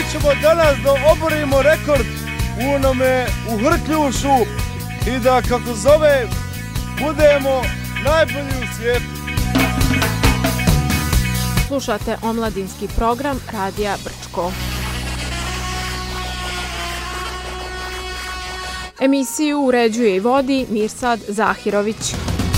ćemo danas da oborimo rekord u onome u Hrkljušu i da, kako zove, budemo najbolji u svijetu. Slušate omladinski program Radija Brčko. Emisiju uređuje i vodi Mirsad Zahirović.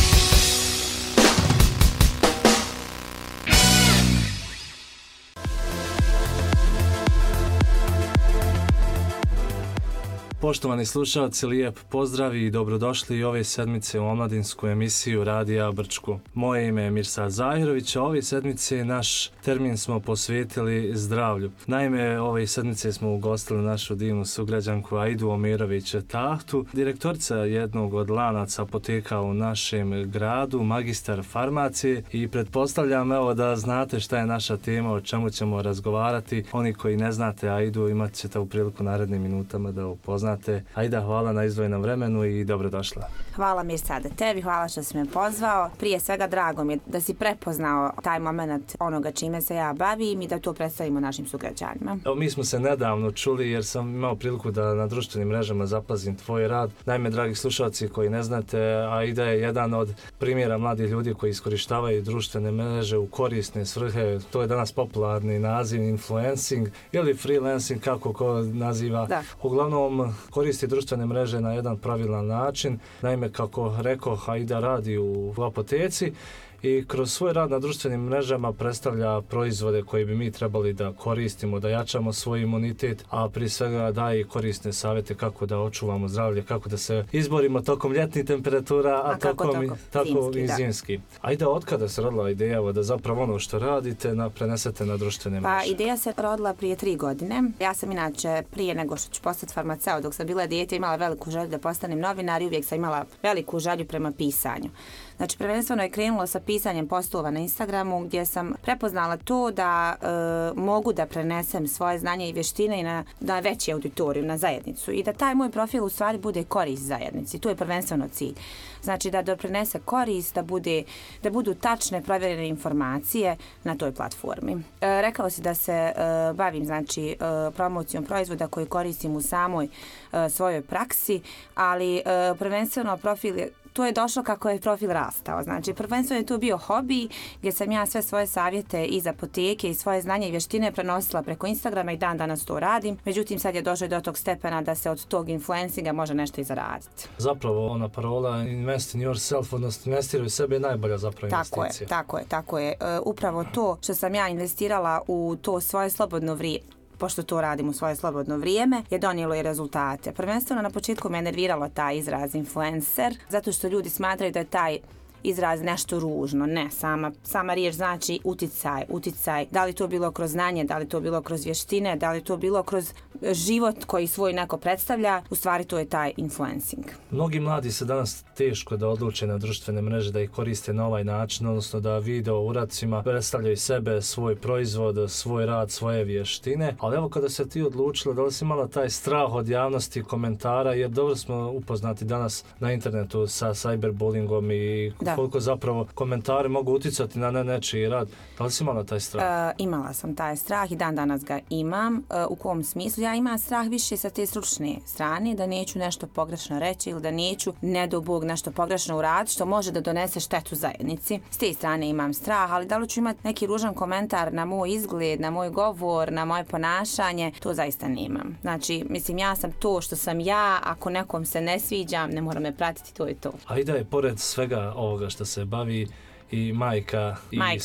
Poštovani slušalci, lijep pozdrav i dobrodošli ove sedmice u omladinsku emisiju Radija Brčku. Moje ime je Mirsad Zahirović, a ove sedmice naš termin smo posvetili zdravlju. Naime, ove sedmice smo ugostili našu divnu sugrađanku Aidu Omirović Tahtu, direktorica jednog od lanaca apoteka u našem gradu, magistar farmacije, i pretpostavljam evo da znate šta je naša tema, o čemu ćemo razgovarati. Oni koji ne znate Aidu imat ćete u priliku narednim minutama da upoznate. Aida, hvala na izdvojenom vremenu i dobrodošla. Hvala Mirsade tebi, hvala što si me pozvao. Prije svega drago mi je da si prepoznao taj moment onoga čime se ja bavim i da to predstavimo našim sugrađanima. Evo, mi smo se nedavno čuli jer sam imao priliku da na društvenim mrežama zapazim tvoj rad. Naime, dragi slušalci koji ne znate, Aida je jedan od primjera mladih ljudi koji iskorištavaju društvene mreže u korisne svrhe. To je danas popularni naziv influencing ili freelancing, kako ko naziva. Da. Uglavnom koristi društvene mreže na jedan pravilan način. Naime, kako rekao, Aida radi u apoteci i kroz svoj rad na društvenim mrežama predstavlja proizvode koje bi mi trebali da koristimo, da jačamo svoj imunitet, a prije svega daje i korisne savjete kako da očuvamo zdravlje, kako da se izborimo tokom ljetnih temperatura, a tako i zimski. Ajde, otkada se rodila ideja da zapravo ono što radite prenesete na društvene mreže? Pa ideja se rodila prije 3 godine. Ja sam inače prije nego što ću postati farmaceut, dok sam bila dijete, imala veliku želju da postanem novinar i uvijek sam imala veliku želju prema pisanju. Znači, prvenstveno je krenulo sa pisanjem postova na Instagramu gdje sam prepoznala to da mogu da prenesem svoje znanje i vještine na veći auditoriju, na zajednicu i da taj moj profil u stvari bude korist zajednici. Tu je prvenstveno cilj. Znači da doprinese korist, da budu tačne, provjerene informacije na toj platformi. Rekao si da se bavim znači promocijom proizvoda koji koristim u samoj svojoj praksi, ali prvenstveno profil to je došlo kako je profil rastao. Znači, prvenstveno je to bio hobi gdje sam ja sve svoje savjete iz apoteke i svoje znanje i vještine prenosila preko Instagrama i dan danas to radim. Međutim, sad je došlo do tog stepena da se od tog influencinga može nešto i zaraditi. Zapravo, ona parola invest in yourself, odnosno investiraj u sebe, je najbolja zapravo investicija. Tako je. Upravo to što sam ja investirala u to svoje slobodno vrijeme, pošto to radim u svoje slobodno vrijeme, je donijelo i rezultate. Prvenstveno na početku me nerviralo taj izraz influencer, zato što ljudi smatraju da je taj izraz nešto ružno. Ne, sama riječ znači uticaj. Da li to bilo kroz znanje, da li to bilo kroz vještine, da li to bilo kroz život koji svoj neko predstavlja, u stvari to je taj influencing. Mnogi mladi se danas teško da odluče na društvene mreže, da ih koriste na ovaj način, odnosno da video uradcima predstavljaju sebe, svoj proizvod, svoj rad, svoje vještine. Ali evo, kada se ti odlučila, da li si imala taj strah od javnosti, komentara, jer dobro smo upoznati danas na internetu sa cyberbullyingom i koliko zapravo komentari mogu uticati na nečiji rad. Da li si imala taj strah? Imala sam taj strah i dan danas ga imam. U kom smislu? Ja imam strah više sa te stručne strane, da neću nešto pogrešno reći ili da neću, ne do Bog, nešto pogrešno uraditi što može da donese štetu zajednici. S te strane imam strah, ali da li ću imati neki ružan komentar na moj izgled, na moj govor, na moje ponašanje, to zaista nemam. Znači, mislim, ja sam to što sam ja, ako nekom se ne sviđam, ne mora me pratiti, to je to. Aida je pored svega ovoga što se bavi i majka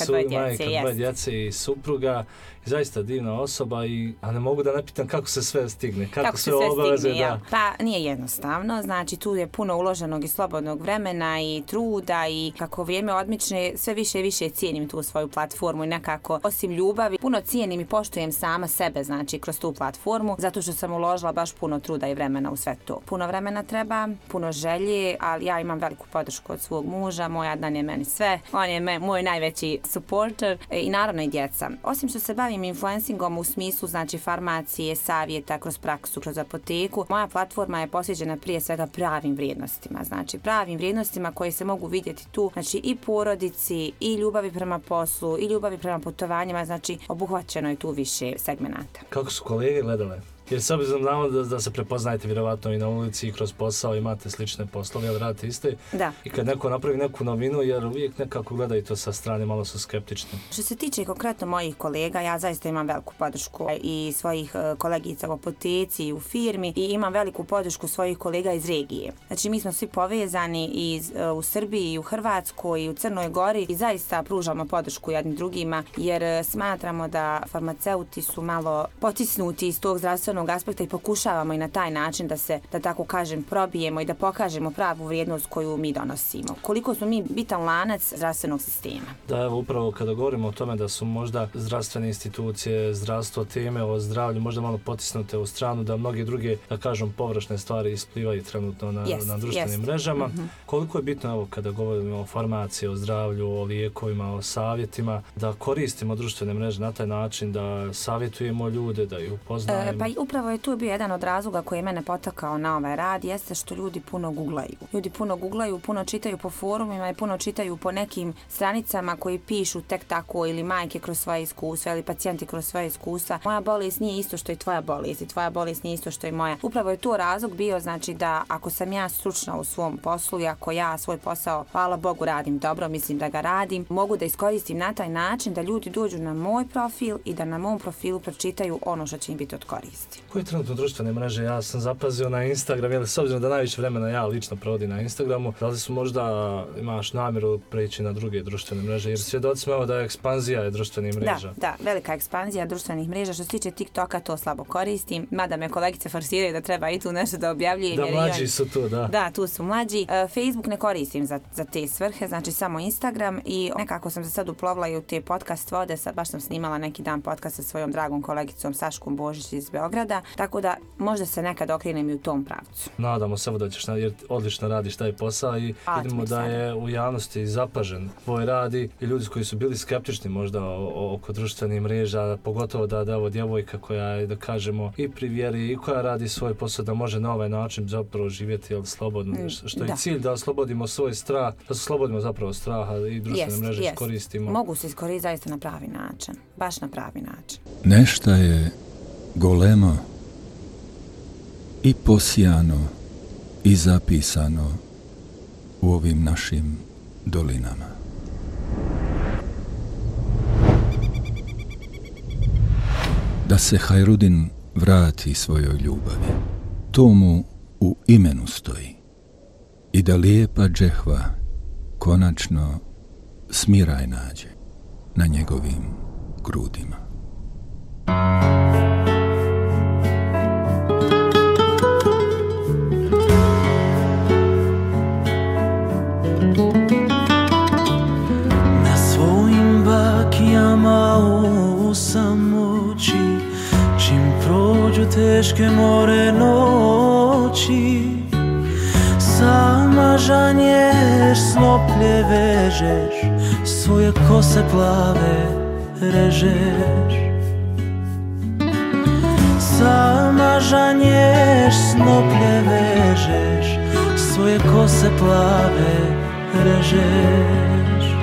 dvoje djece i supruga, i zaista divna osoba, a ne mogu da ne pitam kako se sve stigne, kako sve obaveze da... Pa nije jednostavno, znači tu je puno uloženog i slobodnog vremena i truda i kako vrijeme odmiče sve više i više cijenim tu svoju platformu i nekako osim ljubavi puno cijenim i poštujem sama sebe, znači kroz tu platformu, zato što sam uložila baš puno truda i vremena u sve to. Puno vremena treba, puno želje, ali ja imam veliku podršku od svog muža, moj Adnan je meni sve. On je moj najveći supporter i naravno i djeca. Osim što se bavim influencingom u smislu znači farmacije, savjeta, kroz praksu, kroz apoteku, moja platforma je posvećena prije svega pravim vrijednostima. Znači pravim vrijednostima koje se mogu vidjeti tu, znači i porodici, i ljubavi prema poslu, i ljubavi prema putovanjima, znači obuhvaćeno je tu više segmenata. Kako su kolege gledale? Jer sad znamo da se prepoznajete vjerovatno i na ulici i kroz posao, imate slične poslove, ali radite iste. Da. I kad neko napravi neku novinu, jer uvijek nekako gledaju to sa strane, malo su skeptični. Što se tiče konkretno mojih kolega, ja zaista imam veliku podršku i svojih kolegica u apoteci i u firmi i imam veliku podršku svojih kolega iz regije. Znači mi smo svi povezani i u Srbiji, i u Hrvatskoj, i u Crnoj Gori i zaista pružamo podršku jednim drugima jer smatramo da farmaceuti su malo potisnuti iz tog zdravstvenog aspekta i pokušavamo i na taj način da se, da tako kažem, probijemo i da pokažemo pravu vrijednost koju mi donosimo. Koliko smo mi bitan lanac zdravstvenog sistema. Da, evo upravo kada govorimo o tome da su možda zdravstvene institucije, zdravstvo, teme o zdravlju možda malo potisnute u stranu, da mnoge druge, da kažem, površne stvari isplivaju trenutno na društvenim mrežama. Koliko je bitno, evo, kada govorimo o farmaciji, o zdravlju, o lijekovima, o savjetima, da koristimo društvene mreže na taj način, da savjetujemo ljude, da ih upoznajemo? Upravo je tu bio jedan od razloga koji je mene potakao na ovaj rad, jeste što ljudi puno googlaju. Ljudi puno googlaju, puno čitaju po forumima i puno čitaju po nekim stranicama koji pišu tek tako ili majke kroz svoje iskustva ili pacijenti kroz svoje iskustva. Moja bolest nije isto što je tvoja bolest i tvoja bolest nije isto što je moja. Upravo je tu razlog bio, znači da ako sam ja stručna u svom poslu i ako ja svoj posao, hvala Bogu, radim dobro, mislim da ga radim, mogu da iskoristim na taj način da ljudi dođu na moj profil i da na mom profilu pročitaju ono što će im biti od koristi. Koje trenutno društvene mreže? Ja sam zapazio na Instagram, jer s obzirom da najviše vremena ja lično provodim na Instagramu, da li su možda imaš namjeru preći na druge društvene mreže? Jer svjedoci smo da je ekspanzija društvenih mreža. Da, velika ekspanzija društvenih mreža. Što se tiče TikToka, to slabo koristim, mada me kolegice forsiraju da treba i tu nešto da objavljujem. Da, mlađi su tu, da. Da, tu su mlađi. Facebook ne koristim za te svrhe, znači samo Instagram i nekako sam se sad uplovila i u te podcast vode, sad baš sam snimala neki dan podcast sa svojom dragom kolegicom Saškom Božić iz Beograda, tako da možda se nekad okrenem i u tom pravcu. Nadamo se da ćeš, jer odlično radiš taj posao i vidimo da je u javnosti zapažen tvoj rad i ljudi koji su bili skeptični možda oko društvenih mreža, pogotovo da ovo djevojka koja je, da kažemo, i pri vjeri i koja radi svoj posao da može na ovaj način zapravo živjeti slobodno, što je cilj da oslobodimo svoj strah, da se oslobodimo zapravo straha i društvene mreže iskoristimo. Mogu se iskoristiti zaista na pravi način, baš na pravi način. Nešto je golemo i posijano i zapisano u ovim našim dolinama. Da se Hajrudin vrati svojoj ljubavi, to mu u imenu stoji, i da lijepa džehva konačno smiraj nađe na njegovim grudima. Na svojim bakijama u samoći, čim prođu teške more noći, sama žanješ, snoplje vežeš, svoje kose plave režeš. Sama žanješ, snoplje vežeš, svoje kose plave režeš.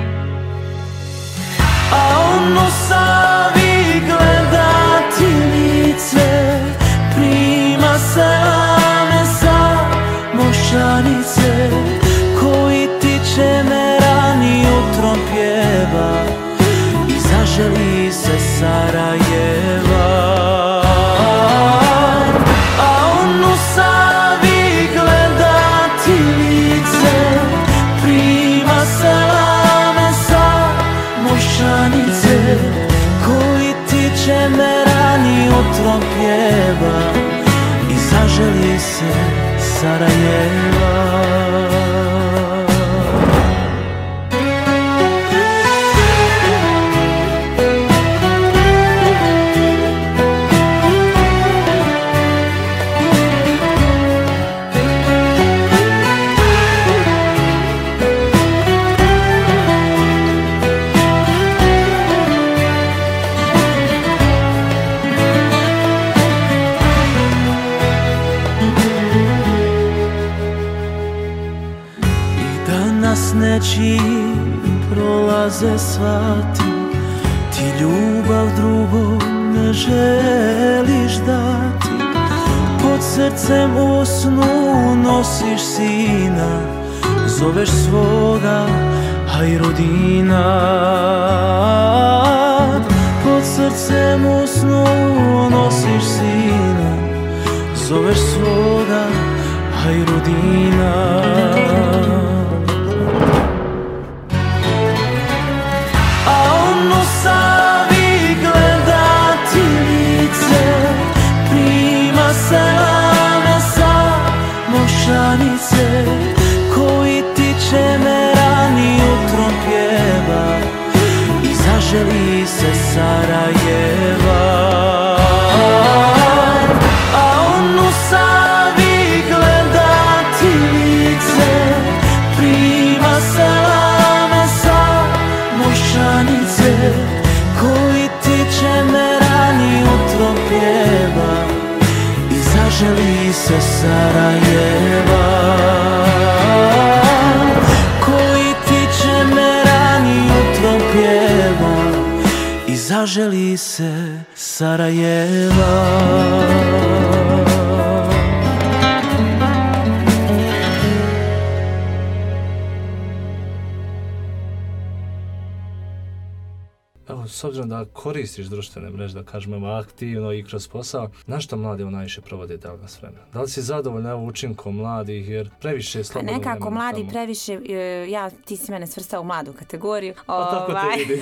A on u Savi gleda ti lice, prima selame sa mošćanice, koji ti će me rani jutrom pjeva i zaželi se Sarajeva. A on u Savi gleda ti lice, prima selame sa mošćanice, koji ti će me rani jutrom pjeva i zaželi se Sarajeva. noći prolaze sati, ti ljubav drugog ne želiš dati. Pod srcem u snu nosiš sina, zoveš svoga Hajrudina. Pod srcem u snu nosiš sina, zoveš svoga Hajrudina. A on u Savi gleda ti lice, prima selame sa Mošanice, koji ti će me rani utrom pjeva i zaželi se Sarajeva. A on u Savi gleda ti lice, prima selame sa Mošanice, koji ti će me rani utrom pjeva i zaželi se Sarajeva. Koji ti će me rani utrom pjeva i zaželi se Sarajeva. Evo, s obzirom da koristiš društvene mreže, da kažemo aktivno i kroz posao, na što mladi najviše provode danas vremena? Da li si zadovoljna učinkom mladih, jer previše je slobodno vremena? Nekako mladi tamo previše, ti si mene svrstao u mladu kategoriju. Pa tako te vidim.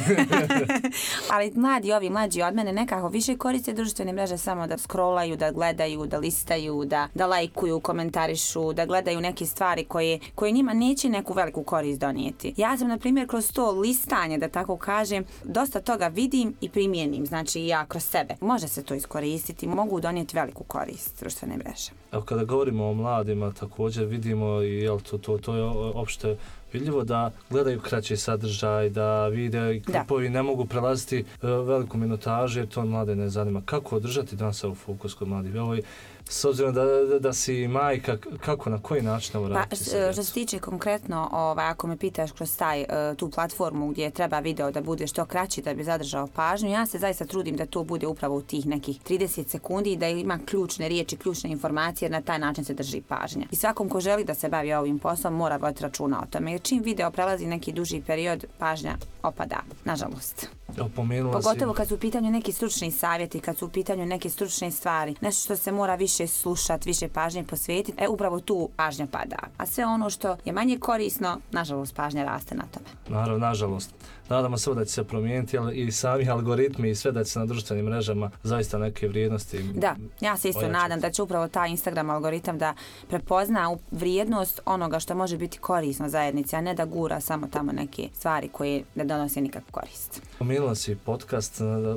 Ali mlađi od mene nekako više koriste društvene mreže samo da scrollaju, da gledaju, da listaju, da lajkuju, komentarišu, da gledaju neke stvari koje njima neće neku veliku korist donijeti. Ja sam, na primjer, kroz to listanje, da tako kažem, dosta toga vidim i primijenim, znači ja kroz sebe. Može se to iskoristiti, mogu donijeti veliku korist društvene mreže. Evo, kada govorimo o mladima, također vidimo i to je opšte vidljivo da gledaju kraći sadržaj, da vide i klipovi ne mogu prelaziti veliku minutažu jer to mlade ne zanima. Kako održati danas u fokus kod mladih? Evo, s obzirom da si majka, kako, na koji način ovo raditi? Što se tiče konkretno, ako me pitaš kroz tu platformu gdje treba video da bude što kraći da bi zadržao pažnju, ja se zaista trudim da to bude upravo u tih nekih 30 sekundi i da ima ključne riječi, ključne informacije, jer na taj način se drži pažnja. I svakom ko želi da se bavi ovim poslom mora voditi računa o tome, jer čim video prelazi neki duži period, pažnja opada, nažalost. Pogotovo kad su u pitanju neki stručni savjeti, kad su u pitanju neke stručne stvari, nešto što se mora više slušati, više pažnje posvetiti, upravo tu pažnja pada. A sve ono što je manje korisno, nažalost, pažnja raste na tome. Naravno, nažalost. Nadamo se da će se promijeniti, ali i sami algoritmi i sve da će se na društvenim mrežama zaista neke vrijednosti. Da, ja se isto nadam da će upravo taj Instagram algoritam da prepozna vrijednost onoga što može biti korisno zajednici, a ne da gura samo tamo neke stvari koje ne donose nikakvu korist. Pomenula si podcast,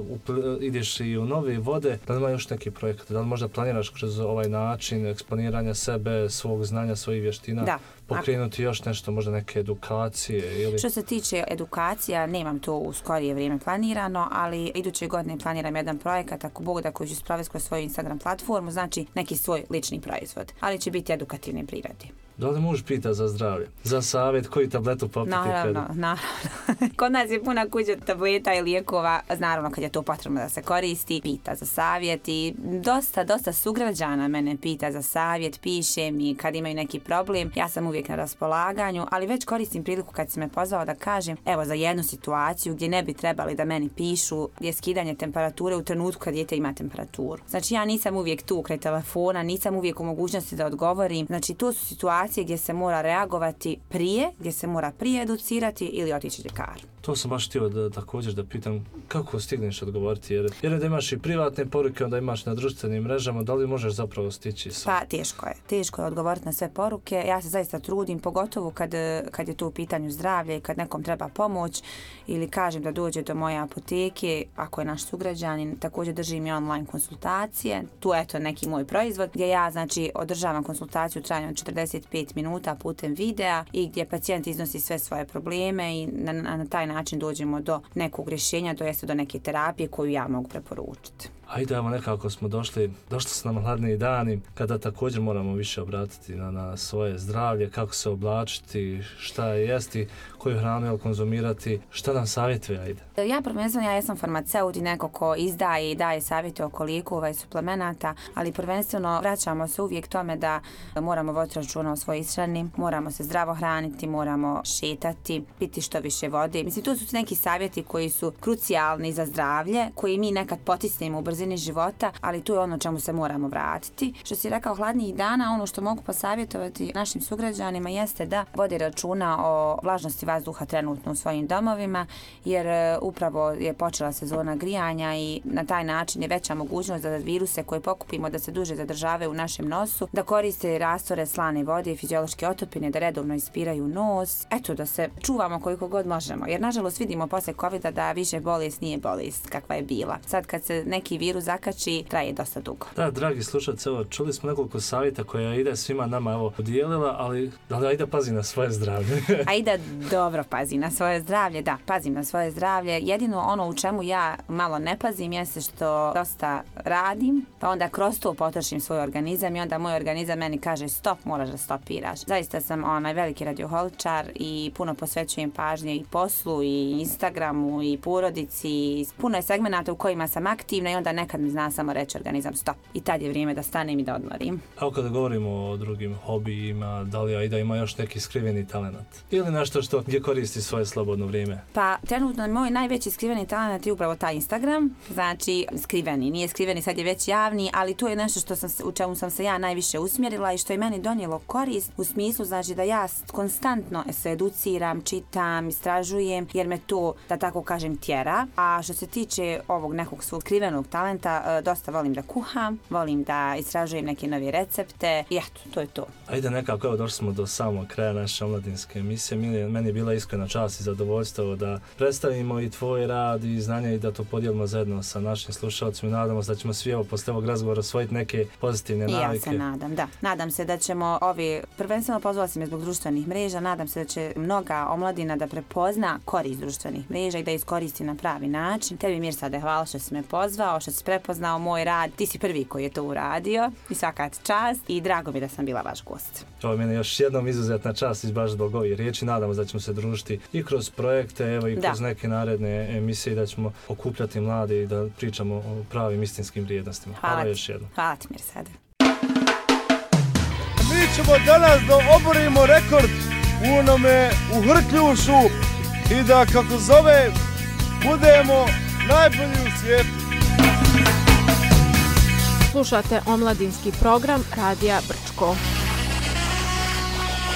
ideš i u nove vode, da li ima još neki projekat, da li možda planiraš kroz ovaj način eksponiranja sebe, svog znanja, svojih vještina, pokrenuti još nešto, možda neke edukacije? Ili... Što se tiče edukacija, nemam to u skorije vrijeme planirano, ali iduće godine planiram jedan projekat, ako Bog da, koji ću sprovesti kroz svoju Instagram platformu, znači neki svoj lični proizvod, ali će biti edukativne prirode. Da li muž pita za zdravlje? Za savjet, koju tabletu popiti? Naravno. Kod nas je puna kuća tableta i lijekova, naravno kad je to potrebno da se koristi, pita za savjet i dosta sugrađana mene pita za savjet, piše mi kad imaju neki problem, ja sam uvijek na raspolaganju, ali već koristim priliku kad si me pozvao da kažem, evo za jednu situaciju gdje ne bi trebali da meni pišu, je skidanje temperature u trenutku kad dijete ima temperaturu. Znači ja nisam uvijek tu kraj telefona, nisam uvijek u mogućnosti da odgovorim, znači to su situacije gdje se mora reagovati prije, gdje se mora prije educirati ili otići ljekaru. To sam baš htio također da pitam kako stigneš odgovoriti, jer da imaš i privatne poruke, onda imaš na društvenim mrežama, da li možeš zapravo stići sve? Pa teško je odgovoriti na sve poruke, ja se zaista trudim, pogotovo kad je to u pitanju zdravlja i kad nekom treba pomoć ili kažem da dođe do moje apoteke, ako je naš sugrađanin, također držim i online konsultacije, tu eto neki moj proizvod gdje ja znači održavam konsultaciju u trajanju od 45 minuta putem videa i gdje pacijent iznosi sve svoje probleme i na taj način dođemo do nekog rješenja, to jeste do neke terapije koju ja mogu preporučiti. Ajde, evo nekako smo došli su nam hladniji dani kada također moramo više obratiti na svoje zdravlje, kako se oblačiti, šta jesti, koju hranu konzumirati, šta nam savjetuje, ajde. Ja prvenstveno, ja sam farmaceut i neko ko izdaje i daje savjete oko lijekova i suplemenata, ali prvenstveno vraćamo se uvijek tome da moramo voditi računa o svojoj ishrani, moramo se zdravo hraniti, moramo šetati, piti što više vode. Mislim, tu su neki savjeti koji su krucijalni za zdravlje, koji mi nekad potisnemo u brzini života, ali tu je ono čemu se moramo vratiti. Što si rekao, hladnijih dana, ono što mogu posavjetovati našim sugrađanima jeste da vode računa o vlažnosti vazduha trenutno u svojim domovima, jer upravo je počela sezona grijanja i na taj način je veća mogućnost da viruse koje pokupimo da se duže zadržave u našem nosu, da koriste rastore slane vode i fiziološke otopine, da redovno ispiraju nos. Eto, da se čuvamo koliko god možemo, jer nažalost vidimo posle COVID-a da više bolest nije bolest kakva je bila. Sad kad se neki virus zakači, traje dosta dugo. Da, dragi slušalci, evo, čuli smo nekoliko savjeta koja Aida svima nama podijelila, ali Aida pazi na svoje zdravlje. Aida dobro pazi na svoje zdravlje, da, pazim na svoje zdravlje. Jedino ono u čemu ja malo ne pazim jeste što dosta radim, pa onda kroz to potrošim svoj organizam i onda moj organizam meni kaže stop, moraš da stopiraš. Zaista sam veliki radioholičar i puno posvećujem pažnje i poslu i Instagramu i porodici. Puno je segmenata u kojima sam aktivna i onda nekad mi zna samo reći organizam stop. I tad je vrijeme da stanem i da odmorim. Evo kada govorimo o drugim hobijima, da li Aida ima još neki skriveni talent? Ili nešto što gdje koristi svoje slobodno vrijeme? Pa trenutno moj najveći skriveni talent je upravo taj Instagram. Znači skriveni, nije skriveni, sad je već javni, ali to je nešto u čemu sam se ja najviše usmjerila i što je meni donijelo korist u smislu znači da ja konstantno se educiram, čitam, istražujem, jer me to, da tako kažem, tjera. A što se tiče ovog nekog svog skrivenog talenta, dosta volim da kuham, volim da istražujem neke nove recepte i eto, to je to. Ajde, nekako, evo došli smo do samog kraja naše omladinske emisije. Meni je bila iskrena čast i zadovoljstvo da predstavimo i tvoj rad i znanje i da to podijelimo zajedno sa našim slušalcima. Nadamo se da ćemo svi posle ovog razgovora osvojiti neke pozitivne navike. Ja se nadam, da. Nadam se da ćemo prvenstveno pozvala si me zbog društvenih mreža, nadam se da će mnoga omladina da prepozna korist društvenih mreža i da iskoristi na pravi način. Tebi, Mirsade, hvala što si me pozvao, što si prepoznao moj rad. Ti si prvi koji je to uradio i svaka čast i drago mi da sam bila vaš gost. Ovo je meni još jednom izuzetna čast i baš zbog ovih riječi. Nadamo se da ćemo se družiti i kroz projekte, evo i kroz neke naredne emisije i da ćemo okupljati mlade i da pričamo o pravim istinskim vrijednostima. Hvala još jednom. Hvala ti, Mirsade. Mi ćemo danas da oborimo rekord u onome u Hrkljušu i da, kako zove, budemo najbolji u svijetu. Slušate omladinski program Radija Brčko.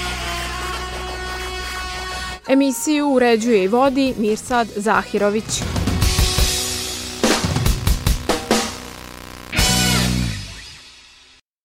Emisiju uređuje i vodi Mirsad Zahirović.